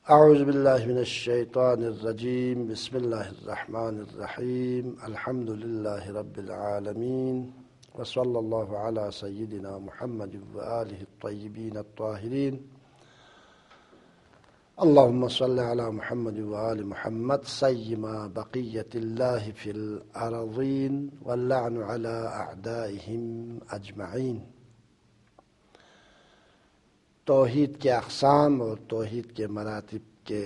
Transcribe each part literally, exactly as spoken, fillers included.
اعوذ باللہ من الشیطان الرجیم بسم اللہ الرحمن الرحیم الحمد للہ رب العالمین وصلی اللہ علی سیدنا محمد وآلہ الطیبین الطاہرین اللہم صلی علی محمد وآل محمد سیما بقیت اللہ فی الارضین واللعن علی اعدائہم اجمعین۔ توحید کے اقسام اور توحید کے مراتب کے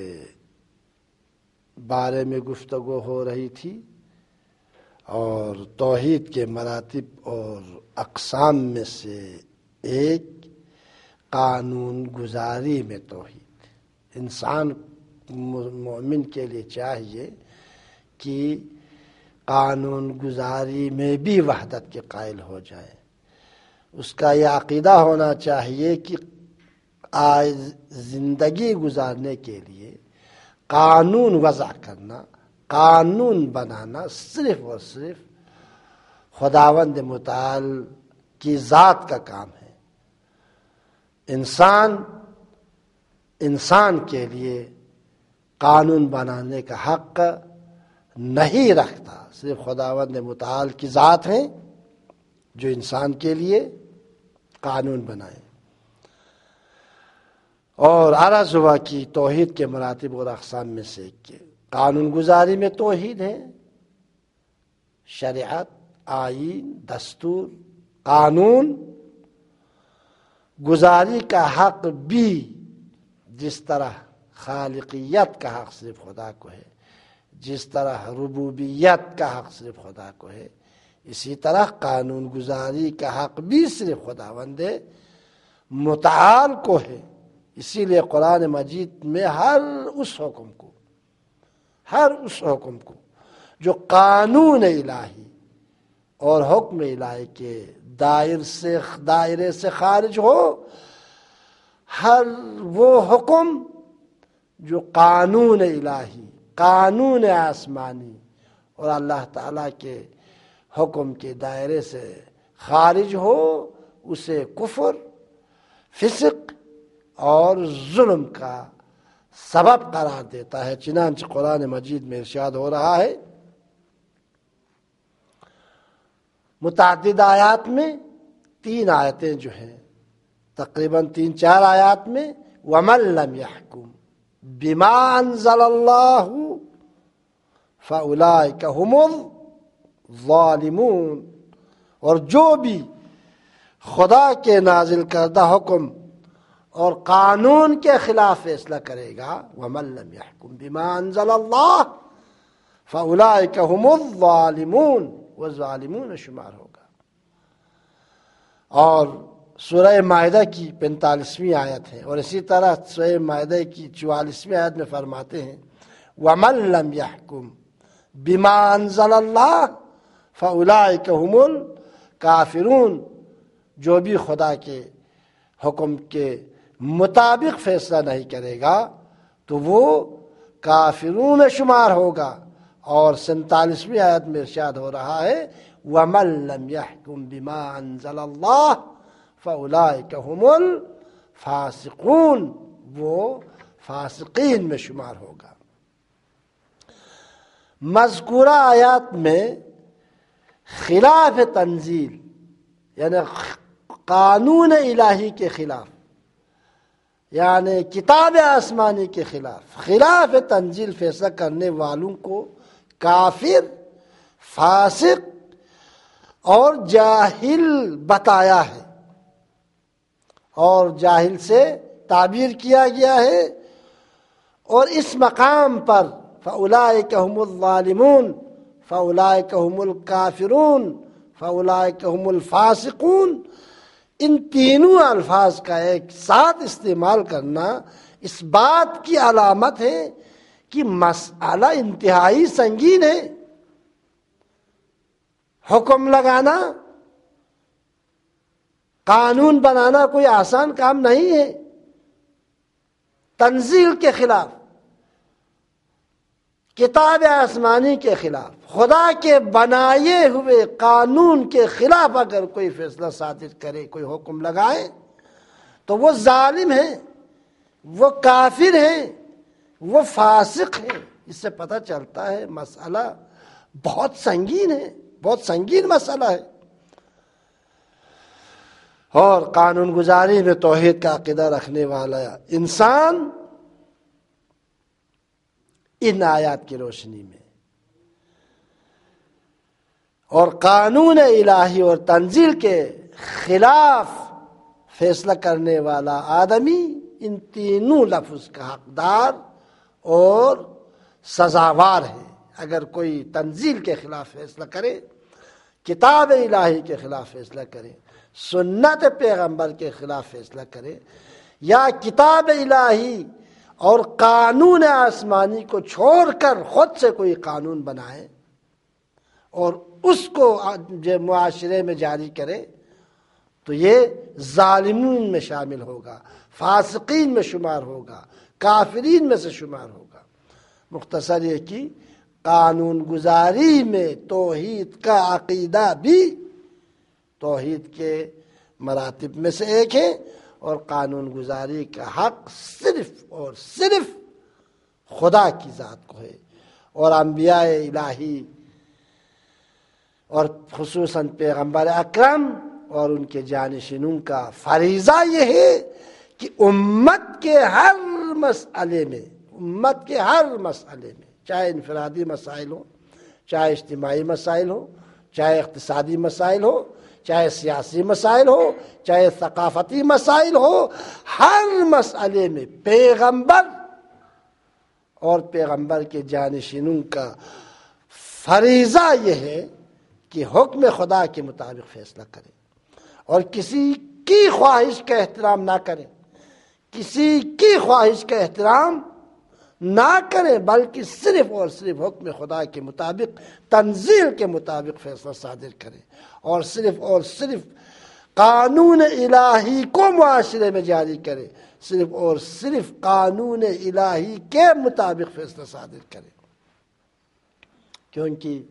بارے میں گفتگو ہو رہی تھی، اور توحید کے مراتب اور اقسام میں سے ایک قانون گزاری میں توحید۔ انسان مومن کے لیے چاہیے کہ قانون گزاری میں بھی وحدت کے قائل ہو جائے۔ اس کا یہ عقیدہ ہونا چاہیے کہ آج زندگی گزارنے کے لیے قانون وضع کرنا، قانون بنانا صرف اور صرف خداوند متعال کی ذات کا کام ہے۔ انسان انسان کے لیے قانون بنانے کا حق نہیں رکھتا، صرف خداوند متعال کی ذات ہے جو انسان کے لیے قانون بنائے۔ اور عرض ہوا کہ توحید کے مراتب اور اقسام میں سے کہ قانون گزاری میں توحید ہے، شریعت، آئین، دستور، قانون گزاری کا حق بھی جس طرح خالقیت کا حق صرف خدا کو ہے، جس طرح ربوبیت کا حق صرف خدا کو ہے، اسی طرح قانون گزاری کا حق بھی صرف خداوند متعال کو ہے۔ اسی لیے قرآن مجید میں ہر اس حکم کو ہر اس حکم کو جو قانون الہی اور حکم الہی کے دائر سے دائرے سے خارج ہو، ہر وہ حکم جو قانون الہی، قانون آسمانی اور اللہ تعالیٰ کے حکم کے دائرے سے خارج ہو، اسے کفر، فسق اور ظلم کا سبب قرار دیتا ہے۔ چنانچہ قرآن مجید میں ارشاد ہو رہا ہے، متعدد آیات میں، تین آیتیں جو ہیں تقریباً تین چار آیات میں، وَمَن لَّمْ يَحْكُمْ بِمَا أَنزَلَ اللَّهُ فَأُولَٰئِكَ هُمُ الظَّالِمُونَ، اور جو بھی خدا کے نازل کردہ حکم اور قانون کے خلاف فیصلہ کرے گا، وَمَن لَّمْ يَحْكُمْ بِمَا أَنزَلَ اللَّهُ فَأُولَٰئِكَ هُمُ الظَّالِمُونَ، وہ ظالمون شمار ہوگا۔ اور سورہ مائدہ کی پینتالیسویں آیت ہے، اور اسی طرح سورہ مائدہ کی چوالیسویں آیت میں فرماتے ہیں، وَمَن لَّمْ يَحْكُمْ بِمَا أَنزَلَ اللَّهُ فَأُولَٰئِكَ هُمُ الْكَافِرُونَ، جو بھی خدا کے حکم کے مطابق فیصلہ نہیں کرے گا تو وہ کافرون شمار ہوگا۔ اور سینتالیسویں آیت میں ارشاد ہو رہا ہے، وَمَن لَّمْ يَحْكُمْ بِمَا أَنزَلَ اللَّهُ فَأُولَٰئِكَ هُمُ الْفَاسِقُونَ، وہ فاسقین میں شمار ہوگا۔ مذکورہ آیات میں خلاف تنزیل یعنی قانون الہی کے خلاف، یعنی کتاب آسمانی کے خلاف خلاف تنزیل فیصلہ کرنے والوں کو کافر، فاسق اور جاہل بتایا ہے، اور جاہل سے تعبیر کیا گیا ہے۔ اور اس مقام پر فَأُولَٰئِكَ هُمُ الظَّالِمُونَ، فَأُولَٰئِكَ هُمُ الْكَافِرُونَ، فَأُولَٰئِكَ هُمُ الْفَاسِقُونَ، ان تینوں الفاظ کا ایک ساتھ استعمال کرنا اس بات کی علامت ہے کہ مسئلہ انتہائی سنگین ہے۔ حکم لگانا، قانون بنانا کوئی آسان کام نہیں ہے۔ تنزیل کے خلاف، کتاب آسمانی کے خلاف، خدا کے بنائے ہوئے قانون کے خلاف اگر کوئی فیصلہ صادر کرے، کوئی حکم لگائے، تو وہ ظالم ہیں، وہ کافر ہیں، وہ فاسق ہے۔ اس سے پتہ چلتا ہے مسئلہ بہت سنگین ہے، بہت سنگین مسئلہ ہے۔ اور قانون گزاری میں توحید کا عقیدہ رکھنے والا انسان ان آیات کی روشنی میں اور قانون الہی اور تنزیل کے خلاف فیصلہ کرنے والا آدمی ان تینوں لفظ کا حقدار اور سزاوار ہے۔ اگر کوئی تنزیل کے خلاف فیصلہ کرے، کتاب الہی کے خلاف فیصلہ کرے، سنت پیغمبر کے خلاف فیصلہ کرے، یا کتاب الہی اور قانون آسمانی کو چھوڑ کر خود سے کوئی قانون بنائے اور اس کو جو معاشرے میں جاری کرے، تو یہ ظالمین میں شامل ہوگا، فاسقین میں شمار ہوگا، کافرین میں سے شمار ہوگا۔ مختصر یہ کہ قانون گزاری میں توحید کا عقیدہ بھی توحید کے مراتب میں سے ایک ہے، اور قانون گزاری کا حق صرف اور صرف خدا کی ذات کو ہے، اور انبیاء الہی اور خصوصاً پیغمبر اکرم اور ان کے جانشینوں کا فریضہ یہ ہے کہ امت کے ہر مسئلے میں امت کے ہر مسئلے میں چاہے انفرادی مسائل ہو، چاہے اجتماعی مسائل ہو، چاہے اقتصادی مسائل ہو، چاہے سیاسی مسائل ہو، چاہے ثقافتی مسائل ہو، ہر مسئلے میں پیغمبر اور پیغمبر کے جانشینوں کا فریضہ یہ ہے کہ حکم خدا کے مطابق فیصلہ کرے اور کسی کی خواہش کا احترام نہ کرے، کسی کی خواہش کا احترام نہ کریں، بلکہ صرف اور صرف حکم خدا کے مطابق، تنزیل کے مطابق فیصلہ صادر کریں، اور صرف اور صرف قانون الہی کو معاشرے میں جاری کرے، صرف اور صرف قانون الہی کے مطابق فیصلہ صادر کرے۔ کیونکہ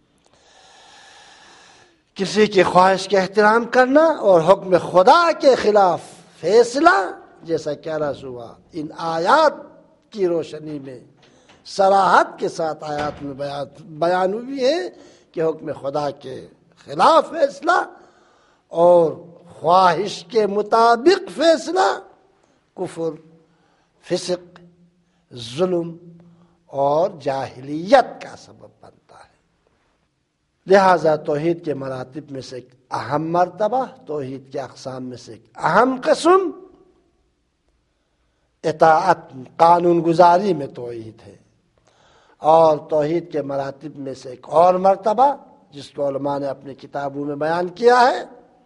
کسی کی خواہش کا احترام کرنا اور حکم خدا کے خلاف فیصلہ، جیسا کہ عرض ہوا، ان آیات کی روشنی میں صراحت کے ساتھ آیات میں بیان ہوئی ہے کہ حکم خدا کے خلاف فیصلہ اور خواہش کے مطابق فیصلہ کفر، فسق، ظلم اور جاہلیت کا سبب بنتا ہے۔ لہذا توحید کے مراتب میں سے ایک اہم مرتبہ، توحید کے اقسام میں سے ایک اہم قسم اطاعت، قانون گزاری میں توحید ہے، اور توحید کے مراتب میں سے ایک اور مرتبہ جس کو علماء نے اپنی کتابوں میں بیان کیا ہے،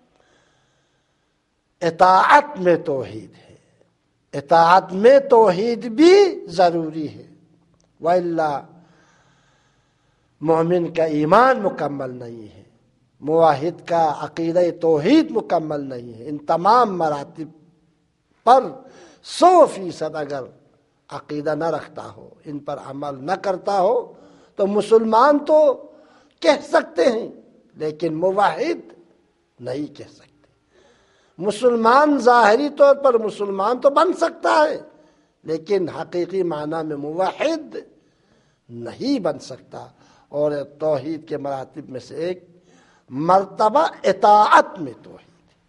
اطاعت میں توحید ہے۔ اطاعت میں توحید بھی ضروری ہے، وَإِلَّا مومن کا ایمان مکمل نہیں ہے، موحد کا عقیدہ توحید مکمل نہیں ہے۔ ان تمام مراتب پر سو فیصد اگر عقیدہ نہ رکھتا ہو، ان پر عمل نہ کرتا ہو، تو مسلمان تو کہہ سکتے ہیں لیکن موحد نہیں کہہ سکتے۔ مسلمان ظاہری طور پر مسلمان تو بن سکتا ہے لیکن حقیقی معنی میں موحد نہیں بن سکتا، اور توحید کے مراتب میں سے ایک مرتبہ اطاعت میں توحید،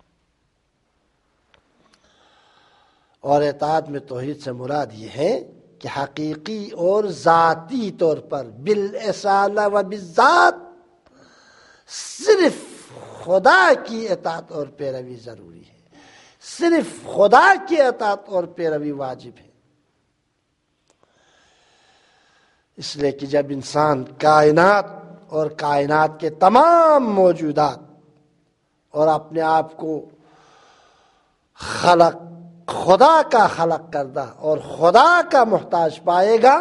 اور اطاعت میں توحید سے مراد یہ ہے کہ حقیقی اور ذاتی طور پر بالاصالہ و بالذات صرف خدا کی اطاعت اور پیروی ضروری ہے، صرف خدا کی اطاعت اور پیروی واجب ہے۔ اس لیے کہ جب انسان کائنات اور کائنات کے تمام موجودات اور اپنے آپ کو خلق خدا کا خلق کردہ اور خدا کا محتاج پائے گا،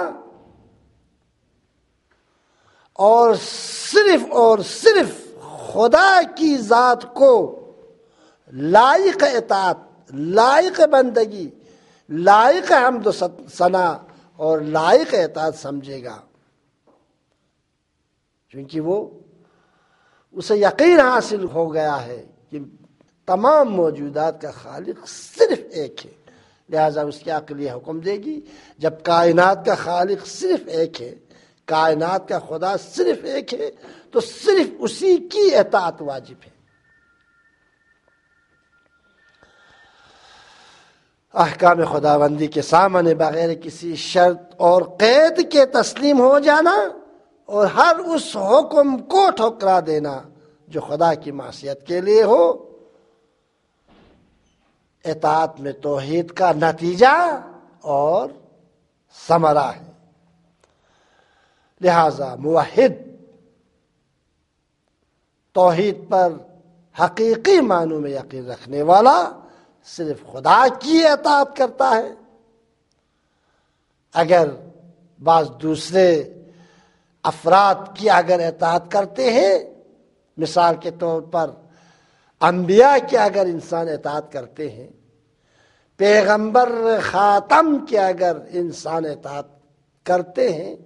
اور صرف اور صرف خدا کی ذات کو لائق اطاعت، لائق بندگی، لائق حمد و ثنا اور لائق اطاعت سمجھے گا، کیونکہ وہ اسے یقین حاصل ہو گیا ہے کہ تمام موجودات کا خالق صرف ایک ہے، لہذا اس کی عقل یہ حکم دے گی جب کائنات کا خالق صرف ایک ہے، کائنات کا خدا صرف ایک ہے، تو صرف اسی کی اطاعت واجب ہے۔ احکام خداوندی کے سامنے بغیر کسی شرط اور قید کے تسلیم ہو جانا اور ہر اس حکم کو ٹھکرا دینا جو خدا کی معصیت کے لیے ہو، اطاعت میں توحید کا نتیجہ اور ثمرہ ہے۔ لہذا موحد توحید پر حقیقی معنوں میں یقین رکھنے والا صرف خدا کی اطاعت کرتا ہے۔ اگر بعض دوسرے افراد کی اگر اطاعت کرتے ہیں، مثال کے طور پر انبیاء کی اگر انسان اطاعت کرتے ہیں، پیغمبر خاتم کی اگر انسان اطاعت کرتے ہیں،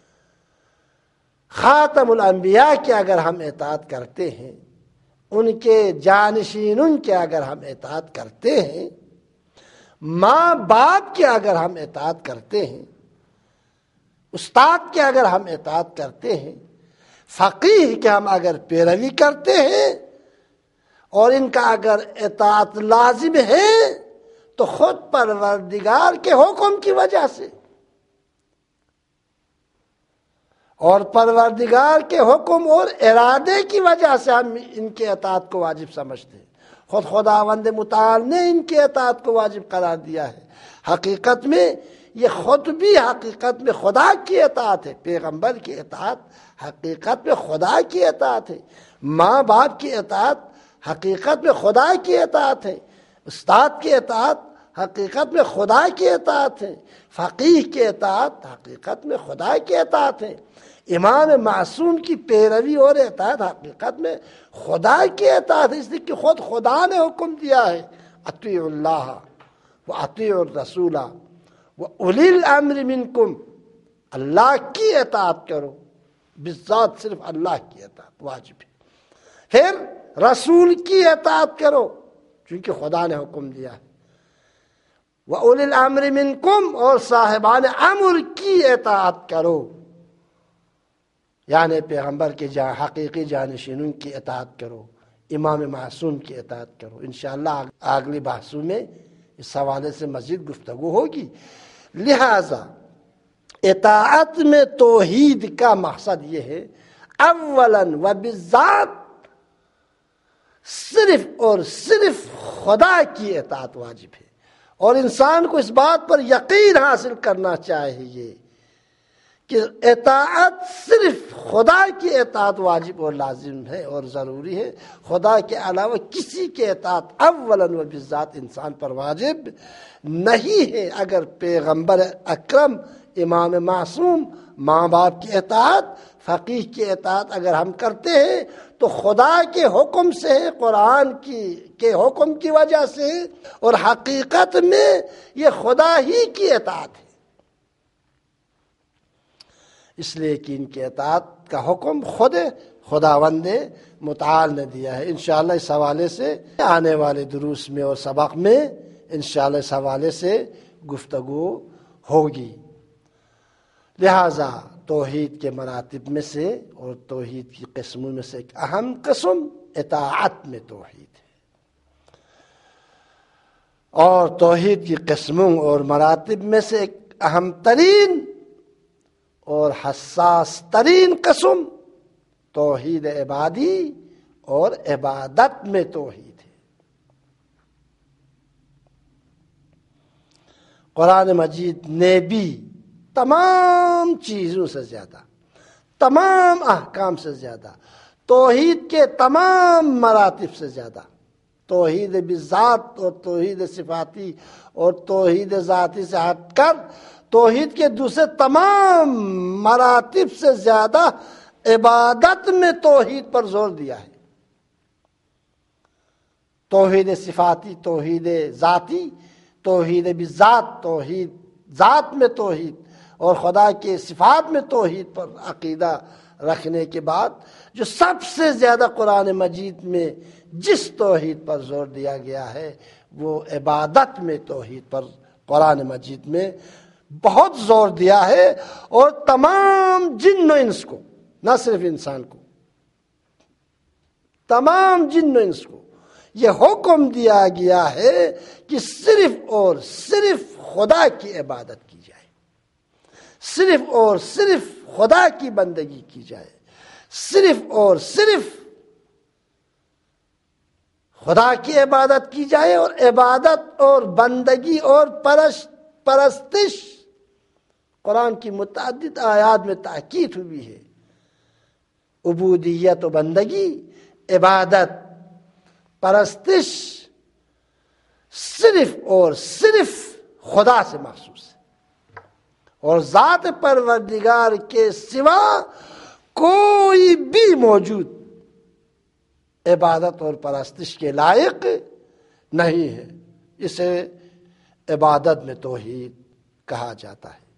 خاتم الانبیاء کی اگر ہم اطاعت کرتے ہیں، ان کے جانشینوں کے اگر ہم اطاعت کرتے ہیں، ماں باپ کی اگر ہم اطاعت کرتے ہیں، استاد کی اگر ہم اطاعت کرتے ہیں، فقیہ کے ہم اگر پیروی کرتے ہیں اور ان کا اگر اطاعت لازم ہے تو خود پروردگار کے حکم کی وجہ سے اور پروردگار کے حکم اور ارادے کی وجہ سے ہم ان کے اطاعت کو واجب سمجھتے ہیں۔ خود خداوند متعال نے ان کے اطاعت کو واجب قرار دیا ہے۔ حقیقت میں یہ خود بھی حقیقت میں خدا کی اطاعت ہے۔ پیغمبر کی اطاعت حقیقت میں خدا کی اطاعت ہے۔ ماں باپ کی اطاعت حقیقت میں خدا کی اطاعت ہے۔ استاد کی اطاعت حقیقت میں خدا کی اطاعت ہے۔ فقیہ کی اطاعت حقیقت میں خدا کی اطاعت ہے۔ امام معصوم کی پیروی اور اطاعت حقیقت میں خدا کی اطاعت ہے، اس لیے کہ خود خدا نے حکم دیا ہے اطیعوا اللہ و اطیعوا الرسول و اولی الامر منکم، اللہ کی اطاعت کرو، بالذات صرف اللہ کی اطاعت واجب ہے۔ پھر رسول کی اطاعت کرو چونکہ خدا نے حکم دیا ہے، و اولی الامر منکم، اور صاحبان امر کی اطاعت کرو، یعنی پیغمبر کے جا حقیقی جانشینوں کی اطاعت کرو، امام معصوم کی اطاعت کرو۔ انشاءاللہ اگلی بحثوں میں اس حوالے سے مزید گفتگو ہوگی۔ لہذا اطاعت میں توحید کا مقصد یہ ہے اولاً و بالذات صرف اور صرف خدا کی اطاعت واجب ہے، اور انسان کو اس بات پر یقین حاصل کرنا چاہیے کہ اطاعت صرف خدا کی اطاعت واجب اور لازم ہے اور ضروری ہے، خدا کے علاوہ کسی کی اطاعت اولاً و بالذات انسان پر واجب نہیں ہے۔ اگر پیغمبر اکرم، امام معصوم، ماں باپ کی اطاعت، فقیہ کی اطاعت اگر ہم کرتے ہیں تو خدا کے حکم سے، قرآن کی کے حکم کی وجہ سے، اور حقیقت میں یہ خدا ہی کی اطاعت ہے، اس لیے کہ ان کی اطاعت کا حکم خود خداوند متعال نے دیا ہے۔ انشاءاللہ اس حوالے سے آنے والے دروس میں اور سبق میں انشاءاللہ اس حوالے سے گفتگو ہوگی۔ لہذا توحید کے مراتب میں سے اور توحید کی قسموں میں سے ایک اہم قسم اطاعت میں توحید ہے، اور توحید کی قسموں اور مراتب میں سے ایک اہم ترین اور حساس ترین قسم توحید عبادی اور عبادت میں توحید ہے۔ قرآن مجید نے بھی تمام چیزوں سے زیادہ، تمام احکام سے زیادہ، توحید کے تمام مراتب سے زیادہ، توحید بذات اور توحید صفاتی اور توحید ذاتی سے ہٹ کر توحید کے دوسرے تمام مراتب سے زیادہ عبادت میں توحید پر زور دیا ہے۔ توحید صفاتی، توحید ذاتی، توحید بذات، توحید ذات میں توحید اور خدا کے صفات میں توحید پر عقیدہ رکھنے کے بعد جو سب سے زیادہ قرآن مجید میں جس توحید پر زور دیا گیا ہے وہ عبادت میں توحید پر قرآن مجید میں بہت زور دیا ہے، اور تمام جن و انس کو، نہ صرف انسان کو، تمام جن و انس کو یہ حکم دیا گیا ہے کہ صرف اور صرف خدا کی عبادت کی جائے، صرف اور صرف خدا کی بندگی کی جائے، صرف اور صرف خدا کی عبادت کی جائے۔ اور عبادت اور بندگی اور پرستش قرآن کی متعدد آیات میں تاکید ہوئی ہے۔ عبودیت و بندگی، عبادت، پرستش صرف اور صرف خدا سے مخصوص ہے، اور ذات پروردگار کے سوا کوئی بھی موجود عبادت اور پرستش کے لائق نہیں ہے۔ اسے عبادت میں توحید کہا جاتا ہے۔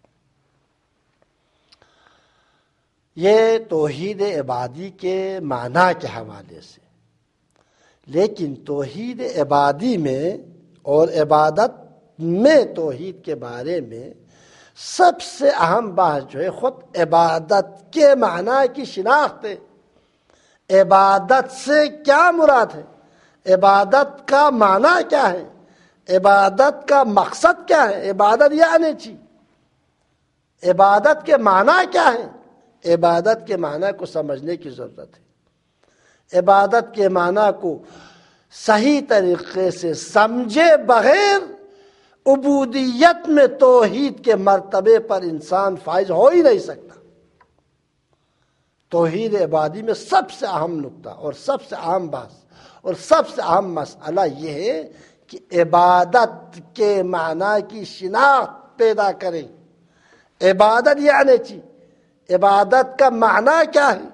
یہ توحید عبادی کے معنی کے حوالے سے، لیکن توحید عبادی میں اور عبادت میں توحید کے بارے میں سب سے اہم بات جو ہے خود عبادت کے معنی کی شناخت ہے۔ عبادت سے کیا مراد ہے؟ عبادت کا معنی کیا ہے؟ عبادت کا مقصد کیا ہے؟ عبادت یعنی چی؟ عبادت کے معنی کیا ہے؟ عبادت کے معنی کو سمجھنے کی ضرورت ہے۔ عبادت کے معنی کو صحیح طریقے سے سمجھے بغیر عبودیت میں توحید کے مرتبے پر انسان فائز ہو ہی نہیں سکتا۔ توحید عبادی میں سب سے اہم نقطہ اور سب سے اہم بات اور سب سے اہم مسئلہ یہ ہے کہ عبادت کے معنی کی شناخت پیدا کریں۔ عبادت یعنی چی؟ عبادت کا معنی کیا ہے؟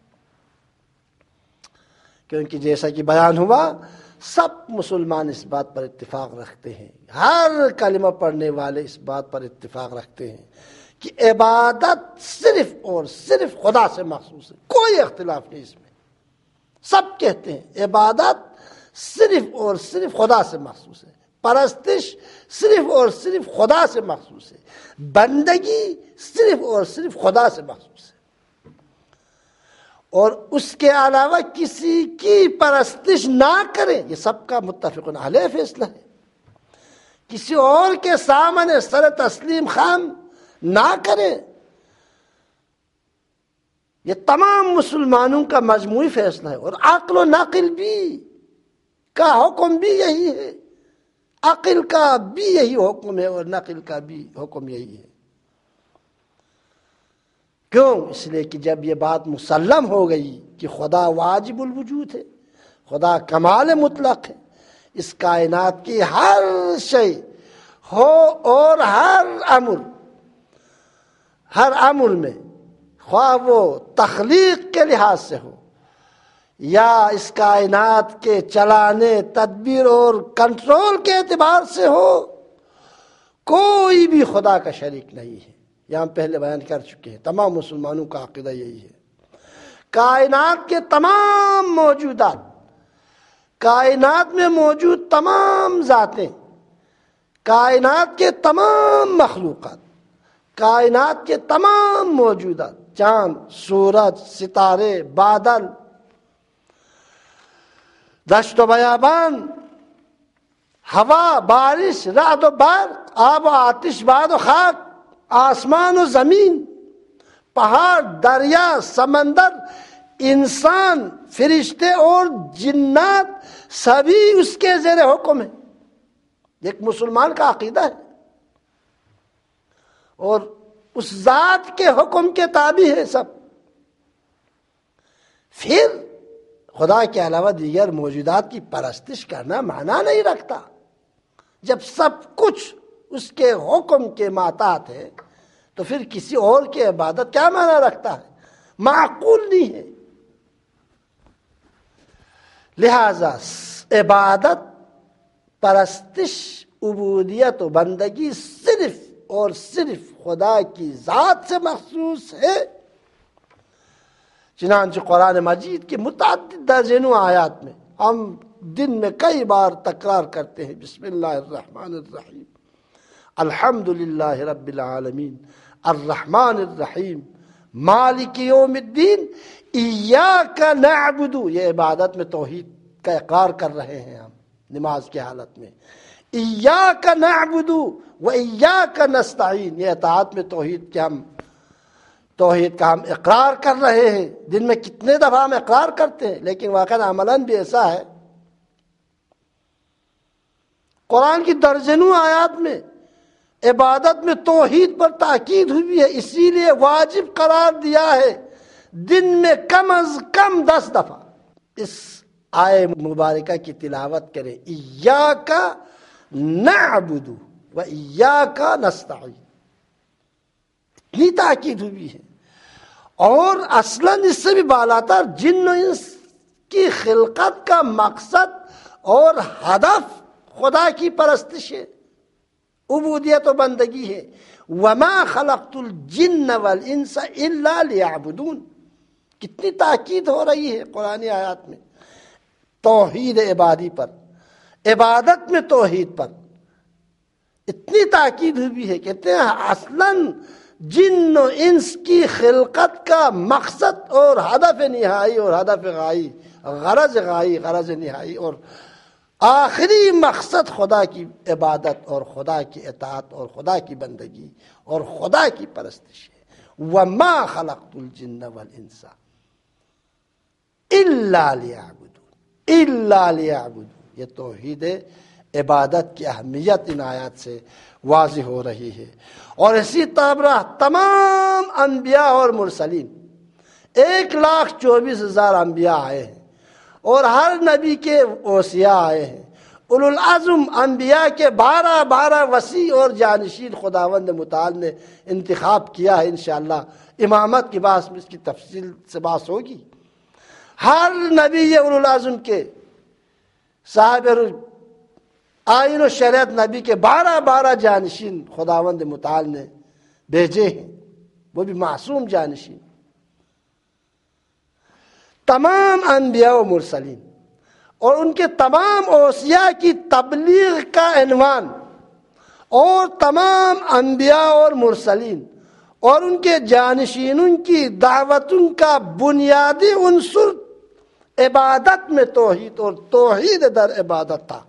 کیونکہ جیسا کہ بیان ہوا، سب مسلمان اس بات پر اتفاق رکھتے ہیں، ہر کلمہ پڑھنے والے اس بات پر اتفاق رکھتے ہیں کہ عبادت صرف اور صرف خدا سے مخصوص ہے، کوئی اختلاف نہیں اس میں۔ سب کہتے ہیں عبادت صرف اور صرف خدا سے مخصوص ہے، پرستش صرف اور صرف خدا سے مخصوص ہے، بندگی صرف اور صرف خدا سے مخصوص ہے، اور اس کے علاوہ کسی کی پرستش نہ کریں، یہ سب کا متفقن علیہ فیصلہ ہے۔ کسی اور کے سامنے سر تسلیم خم نہ کریں، یہ تمام مسلمانوں کا مجموعی فیصلہ ہے، اور عقل و نقل بھی کا حکم بھی یہی ہے، عقل کا بھی یہی حکم ہے اور نقل کا بھی حکم یہی ہے۔ کیوں؟ اس لیے کہ جب یہ بات مسلم ہو گئی کہ خدا واجب الوجود ہے، خدا کمال مطلق ہے، اس کائنات کی ہر شے ہو اور ہر امر ہر امر میں، خواہ وہ تخلیق کے لحاظ سے ہو یا اس کائنات کے چلانے، تدبیر اور کنٹرول کے اعتبار سے ہو، کوئی بھی خدا کا شریک نہیں ہے۔ یہ ہم پہلے بیان کر چکے ہیں، تمام مسلمانوں کا عقیدہ یہی ہے۔ کائنات کے تمام موجودات، کائنات میں موجود تمام ذاتیں، کائنات کے تمام مخلوقات، کائنات کے تمام موجودات، چاند، سورج، ستارے، بادل، دشت و بیابان، ہوا، بارش، رعد و برق، آب و آتش، باد و خاک، آسمان و زمین، پہاڑ، دریا، سمندر، انسان، فرشتے اور جنات، سبھی اس کے زیر حکم ہیں۔ ایک مسلمان کا عقیدہ ہے، اور اس ذات کے حکم کے تابع ہے سب۔ پھر خدا کے علاوہ دیگر موجودات کی پرستش کرنا معنی نہیں رکھتا۔ جب سب کچھ اس کے حکم کے ماتحت ہے تو پھر کسی اور کی عبادت کیا معنی رکھتا ہے؟ معقول نہیں ہے۔ لہذا عبادت، پرستش، عبودیت و بندگی صرف اور صرف خدا کی ذات سے مخصوص ہے۔ چنانچہ قرآن مجید کی متعدد درجنوں آیات میں ہم دن میں کئی بار تکرار کرتے ہیں بسم اللہ الرحمن الرحیم، الحمدللہ رب العالمین الرحمن الرحیم مالک یوم الدین ایاک نعبد، یہ عبادت میں توحید کا اقرار کر رہے ہیں ہم نماز کی حالت میں. ایاک نعبد و ایاک نستعین، یہ اطاعت میں توحید کے ہم توحید کا ہم اقرار کر رہے ہیں. دن میں کتنے دفعہ ہم اقرار کرتے ہیں، لیکن واقعی عملاً بھی ایسا ہے. قرآن کی درجنوں آیات میں عبادت میں توحید پر تاکید ہوئی ہے، اسی لیے واجب قرار دیا ہے دن میں کم از کم دس دفعہ اس آیے مبارکہ کی تلاوت کریں. ایاک نعبد و ایاک نستعین، اتنی تاکید ہوئی ہے. اور اصلاً اس سے بھی بالاتر جن و انس کی خلقت کا مقصد اور ہدف خدا کی پرستش ہے، عبودیت و بندگی ہے. وما خلقت الجن والانس الا لیعبدون، کتنی تاکید ہو رہی ہے قرآن آیات میں توحید عبادی پر، عبادت میں توحید پر اتنی تاکید ہوئی ہے. کہتے ہیں اصلاً جن و انس کی خلقت کا مقصد اور ہدف نہائی اور ہدف غائی، غرض غائی، غرض نہائی اور آخری مقصد خدا کی عبادت اور خدا کی اطاعت اور خدا کی بندگی اور خدا کی پرستش ہے. وما خلقت الجن والانس الا لیعبدون، الا لیعبدون، یہ توحید عبادت کی اہمیت ان آیات سے واضح ہو رہی ہے. اور اسی طرح تمام انبیاء اور مرسلین، ایک لاکھ چوبیس ہزار انبیاء آئے ہیں اور ہر نبی کے اوصیاء آئے ہیں. اولو العزم انبیاء کے بارہ بارہ وسیع اور جانشین خداوند متعال نے انتخاب کیا ہے. انشاءاللہ امامت کی بات میں اس کی تفصیل سے بات ہوگی. ہر نبی اولو العزم کے صاحب آئین و شریعت نبی کے بارہ بارہ جانشین خداوند متعال نے بھیجے ہیں، وہ بھی معصوم جانشین. تمام انبیاء و مرسلین اور ان کے تمام اوصیاء کی تبلیغ کا عنوان، اور تمام انبیاء اور مرسلین اور ان کے جانشینوں کی دعوتوں کا بنیادی عنصر عبادت میں توحید اور توحید در عبادت تھا.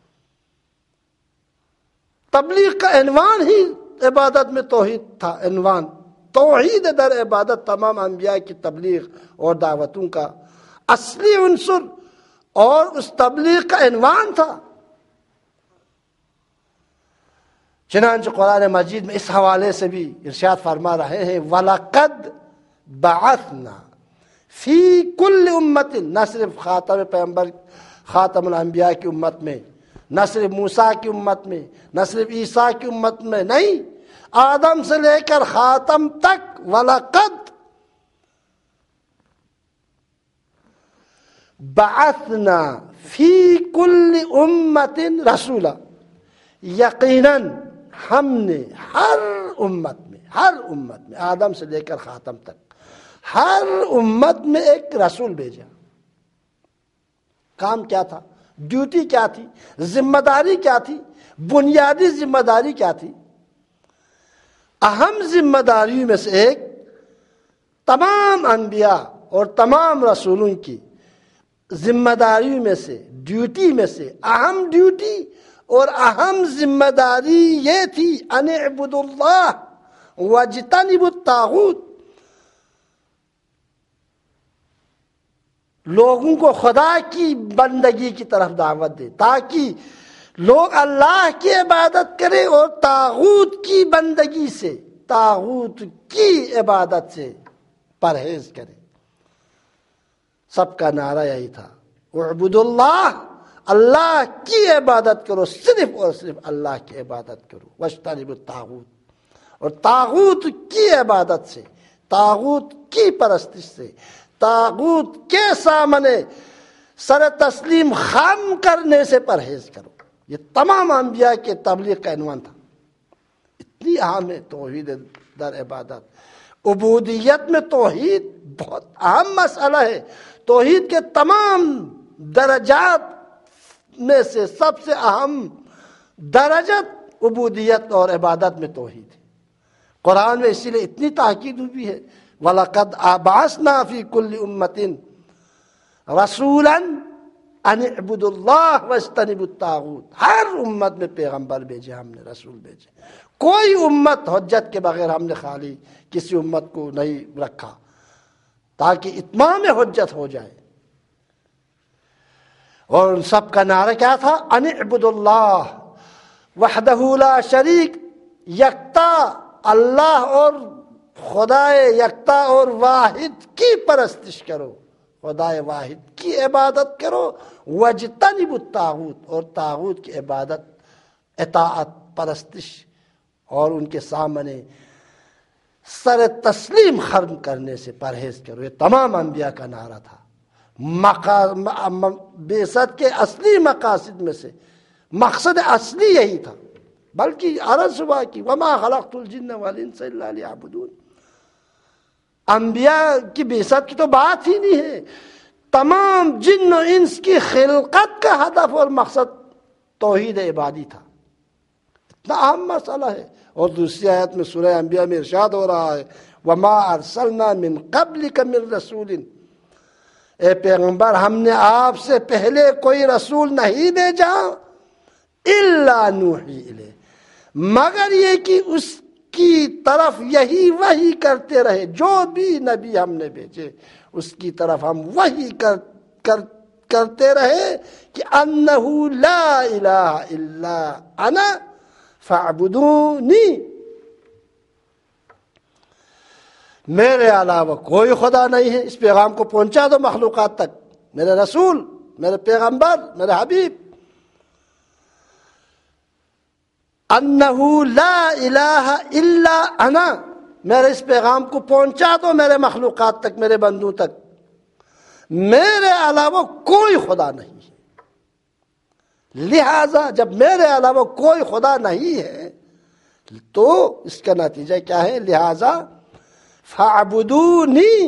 تبلیغ کا عنوان ہی عبادت میں توحید تھا. عنوان توحید در عبادت تمام انبیاء کی تبلیغ اور دعوتوں کا اصلی عنصر اور اس تبلیغ کا عنوان تھا. چنانچہ قرآن مجید میں اس حوالے سے بھی ارشاد فرما رہے ہیں وَلَقَدْ بَعَثْنَا فی کل امت، نہ صرف خاتم پیغمبر خاتم الانبیاء کی امت میں، نہ صرف موسیٰ کی امت میں، نہ صرف عیسیٰ کی امت میں، نہیں، آدم سے لے کر خاتم تک. وَلَقَدْ بعثنا فی کل امت رسولا، یقیناً ہم نے ہر امت میں، ہر امت میں آدم سے لے کر خاتم تک ہر امت میں ایک رسول بھیجا. کام کیا تھا؟ ڈیوٹی کیا تھی؟ ذمہ داری کیا تھی؟ بنیادی ذمہ داری کیا تھی؟ اہم ذمہ داریوں میں سے ایک تمام انبیاء اور تمام رسولوں کی ذمہ داریوں میں سے، ڈیوٹی میں سے اہم ڈیوٹی اور اہم ذمہ داری یہ تھی ان اعبدوا اللہ واجتنبوا الطاغوت، لوگوں کو خدا کی بندگی کی طرف دعوت دے تاکہ لوگ اللہ کی عبادت کریں اور طاغوت کی بندگی سے، طاغوت کی عبادت سے پرہیز کریں. سب کا نعرہ یہی تھا اعبدوا اللہ، اللہ کی عبادت کرو، صرف اور صرف اللہ کی عبادت کرو. واجتنبوا الطاغوت، اور طاغوت کی عبادت سے، طاغوت کی پرستش سے، طاغوت کے سامنے سر تسلیم خم کرنے سے پرہیز کرو. یہ تمام انبیاء کے تبلیغ کا عنوان تھا. اتنی اہم ہے توحید در عبادت. عبودیت میں توحید بہت اہم مسئلہ ہے. توحید کے تمام درجات میں سے سب سے اہم درجت عبودیت اور عبادت میں توحید ہے۔ قرآن میں اسی لیے اتنی تاکید ہوئی ہے وَلَقَدْ أَبْعَثْنَا فِي كُلِّ أُمَّةٍ رَسُولًا أَنِ اعْبُدُوا اللَّهَ وَاجْتَنِبُوا الطَّاغُوتَ۔ ہر امت میں پیغمبر بھیجے ہم نے، رسول بھیجے، کوئی امت حجت کے بغیر ہم نے خالی کسی امت کو نہیں رکھا تاکہ اتمام حجت ہو جائے۔ اور ان سب کا نعرہ کیا تھا؟ ان اعبدوا اللہ وحدہ لا شریک، یکتا اللہ اور خدائے یکتا اور واحد کی پرستش کرو، خدائے واحد کی عبادت کرو، واجتنبوا الطاغوت، اور طاغوت کی عبادت، اطاعت، پرستش اور ان کے سامنے سر تسلیم خرم کرنے سے پرہیز کرو۔ یہ تمام انبیاء کا نعرہ تھا۔ بعثت کے اصلی مقاصد میں سے مقصد اصلی یہی تھا، بلکہ عرض ہوا کہ وما خلقت الجن والانس الا لیعبدون۔ انبیاء کی بعثت کی تو بات ہی نہیں ہے، تمام جن و انس کی خلقت کا ہدف اور مقصد توحید عبادی تھا۔ اتنا اہم مسئلہ ہے۔ اور دوسری آیت میں سورہ انبیاء میں ارشاد ہو رہا ہے وما ارسلنا من قبلک من رسول، اے پیغمبر ہم نے آپ سے پہلے کوئی رسول نہیں بھیجا الا نوحی الیہ، مگر یہ کہ اس کی طرف یہی وحی کرتے رہے، جو بھی نبی ہم نے بھیجے اس کی طرف ہم وحی کر, کر کرتے رہے کہ انہ لا الہ الا انا فاعبدونی، میرے علاوہ کوئی خدا نہیں ہے۔ اس پیغام کو پہنچا دو مخلوقات تک، میرے رسول، میرے پیغمبر، میرے حبیب، انہ لا الہ الا انا، میرے اس پیغام کو پہنچا دو میرے مخلوقات تک، میرے بندوں تک، میرے علاوہ کوئی خدا نہیں ہے۔ لہذا جب میرے علاوہ کوئی خدا نہیں ہے تو اس کا نتیجہ کیا ہے؟ لہذا فاعبدونی،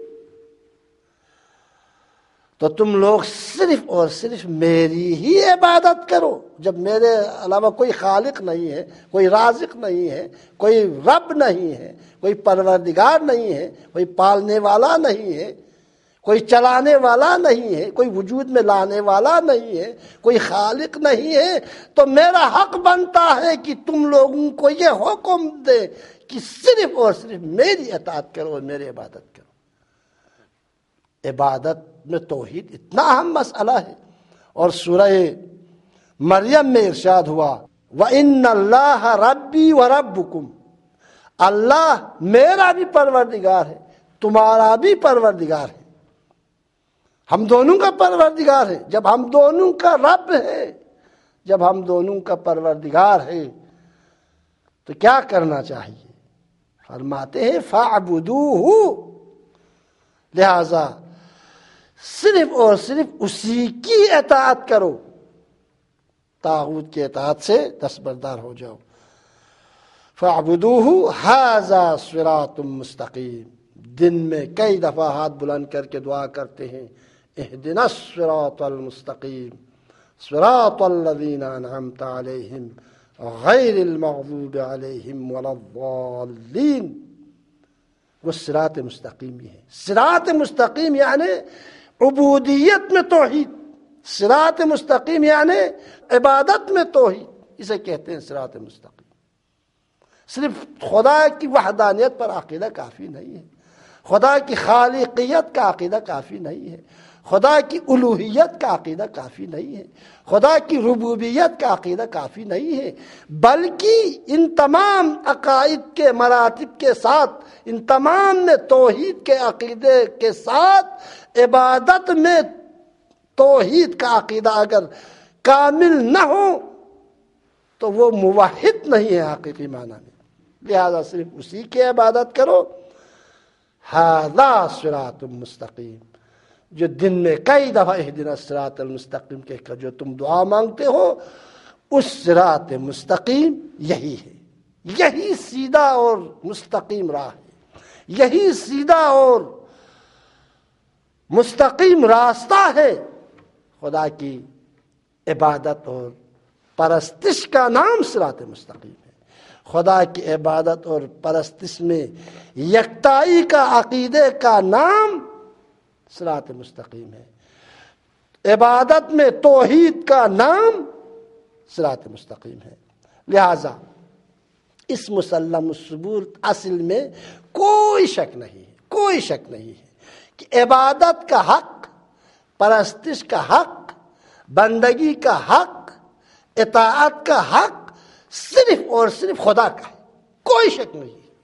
تو تم لوگ صرف اور صرف میری ہی عبادت کرو۔ جب میرے علاوہ کوئی خالق نہیں ہے، کوئی رازق نہیں ہے، کوئی رب نہیں ہے، کوئی پروردگار نہیں ہے، کوئی پالنے والا نہیں ہے، کوئی چلانے والا نہیں ہے، کوئی وجود میں لانے والا نہیں ہے، کوئی خالق نہیں ہے، تو میرا حق بنتا ہے کہ تم لوگوں کو یہ حکم دے کہ صرف اور صرف میری اطاعت کرو اور میری عبادت کرو۔ عبادت میں توحید اتنا اہم مسئلہ ہے۔ اور سورہ مریم میں ارشاد ہوا وَإِنَّ اللَّهَ رَبِّي وَرَبُّكُمْ، اللہ میرا بھی پروردگار ہے، تمہارا بھی پروردگار ہے، ہم دونوں کا پروردگار ہے۔ جب ہم دونوں کا رب ہے، جب ہم دونوں کا پروردگار ہے تو کیا کرنا چاہیے؟ فرماتے ہیں فَاعْبُدُوهُ، لہذا صرف اور صرف اسی کی اطاعت کرو، طاغوت کی اطاعت سے دستبردار ہو جاؤ۔ فَاعْبُدُوهُ هَذَا صِرَاطٌ مُسْتَقِيم، دن میں کئی دفعہ ہاتھ بلند کر کے دعا کرتے ہیں اهْدِنَا الصِّرَاطَ الْمُسْتَقِيم صِرَاطَ الَّذِينَ أَنْعَمْتَ عَلَيْهِمْ غَيْرِ الْمَغْضُوبِ عَلَيْهِمْ وَلَا الضَّالِّينَ۔ وہ صراط مستقیم ہی ہے۔ صراط مستقیم یعنی عبودیت میں توحید، صراط مستقیم یعنی عبادت میں توحید، اسے کہتے ہیں صراط مستقیم۔ صرف خدا کی وحدانیت پر عقیدہ کافی نہیں ہے، خدا کی خالقیت کا عقیدہ کافی نہیں ہے، خدا کی الوہیت کا عقیدہ کافی نہیں ہے، خدا کی ربوبیت کا عقیدہ کافی نہیں ہے، بلکہ ان تمام عقائد کے مراتب کے ساتھ، ان تمام میں توحید کے عقیدے کے ساتھ عبادت میں توحید کا عقیدہ اگر کامل نہ ہو تو وہ موحد نہیں ہے حقیقی معنی میں۔ لہذا صرف اسی کی عبادت کرو۔ ھذا صراط مستقیم، جو دن میں کئی دفعہ اہدنا الصراط المستقیم کہہ کر جو تم دعا مانگتے ہو، اس صراط مستقیم یہی ہے، یہی سیدھا اور مستقیم راہ ہے، یہی سیدھا اور مستقیم راستہ ہے خدا کی عبادت اور پرستش کا نام صراط مستقیم ہے۔ خدا کی عبادت اور پرستش میں یکتائی کا عقیدے کا نام صراط مستقیم ہے، عبادت میں توحید کا نام صراط مستقیم ہے۔ لہذا اس مسلم الثبوت اصل میں کوئی شک نہیں ہے، کوئی شک نہیں ہے کہ عبادت کا حق، پرستش کا حق، بندگی کا حق، اطاعت کا حق صرف اور صرف خدا کا ہے، کوئی شک نہیں ہے۔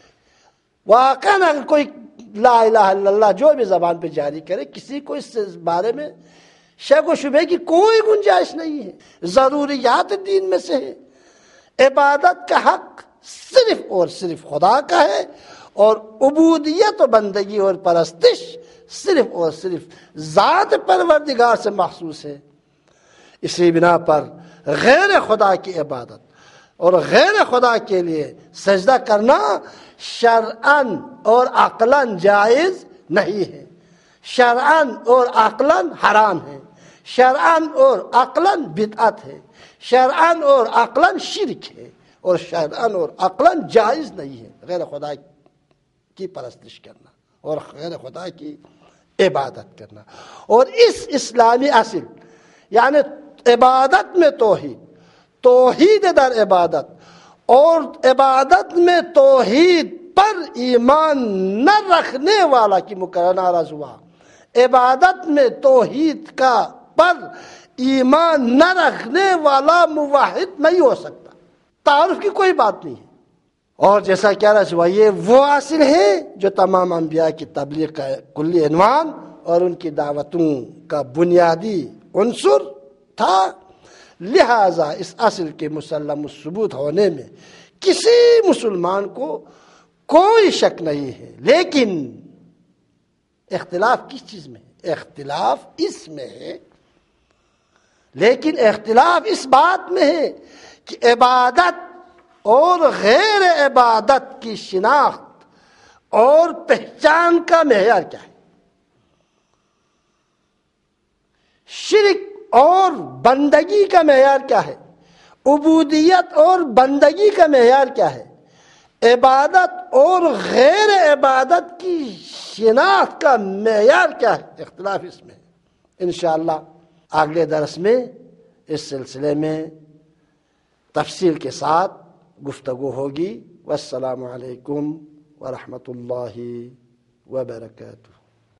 واقعاً اگر کوئی لا الہ الا اللہ جو بھی زبان پہ جاری کرے، کسی کو اس بارے میں شک و شبہ کی کوئی گنجائش نہیں ہے۔ ضروریات دین میں سے ہے، عبادت کا حق صرف اور صرف خدا کا ہے، اور عبودیت و بندگی اور پرستش صرف اور صرف ذات پروردگار سے مخصوص ہے۔ اسی بنا پر غیر خدا کی عبادت اور غیر خدا کے لیے سجدہ کرنا شرعاً اور عقلاً جائز نہیں ہے، شرعاً اور عقلاً حرام ہے، شرعاً اور عقلاً بدعت ہے، شرعاً اور عقلاً شرک ہے، اور شرعاً اور عقلاً جائز نہیں ہے غیر خدا کی پرستش کرنا اور غیر خدا کی عبادت کرنا۔ اور اس اسلامی اصل یعنی عبادت میں توحید، توحید در عبادت، اور عبادت میں توحید پر ایمان نہ رکھنے والا کی مقرر ناراض ہوا، عبادت میں توحید کا پر ایمان نہ رکھنے والا موحد نہیں ہو سکتا، تعارف کی کوئی بات نہیں ہے۔ اور جیسا کیا رہا ہوا، یہ وہ اصل ہے جو تمام انبیاء کی تبلیغ کا کلی عنوان اور ان کی دعوتوں کا بنیادی عنصر تھا۔ لہذا اس اصل کے مسلم الثبوت ہونے میں کسی مسلمان کو کوئی شک نہیں ہے، لیکن اختلاف کس چیز میں ہے؟ اختلاف اس میں ہے، لیکن اختلاف اس بات میں ہے کہ عبادت اور غیر عبادت کی شناخت اور پہچان کا معیار کیا ہے، شرک اور بندگی کا معیار کیا ہے، عبودیت اور بندگی کا معیار کیا ہے، عبادت اور غیر عبادت کی شناخت کا معیار کیا ہے، اختلاف اس میں ہے۔ انشاءاللہ اگلے درس میں اس سلسلے میں تفصیل کے ساتھ گفتگو ہوگی۔ والسلام علیکم ورحمۃ اللہ وبرکاتہ۔